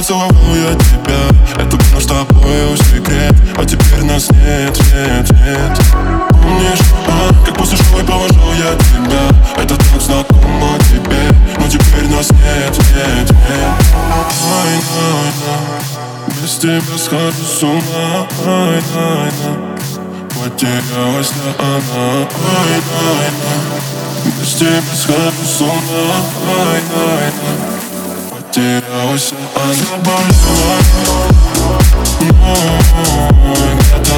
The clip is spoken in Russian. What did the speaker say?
поцеловал я тебя. Это был наш с тобою секрет, а теперь нас нет, нет, нет. Помнишь, как после школы провожал я тебя? Это так знакомо тебе, но теперь нас нет, нет, нет. Без тебя схожу с ума. Потерялась ли она? Без тебя схожу с ума. Потерялась ли она? Болела, но где-то